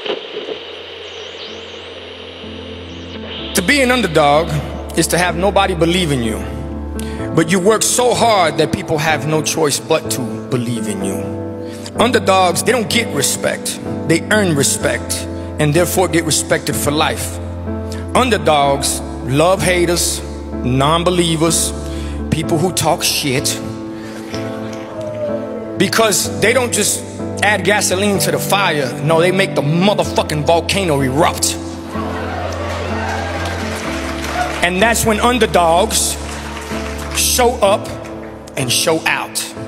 To be an underdog is to have nobody believe in you, but you work so hard that people have no choice but to believe in you. Underdogs, they don't get respect, they earn respect, and therefore get respected for life. Underdogs love haters, non-believers, people who talk shit, because they don't just add gasoline to the fire, no, they make the motherfucking volcano erupt. And that's when underdogs show up and show out.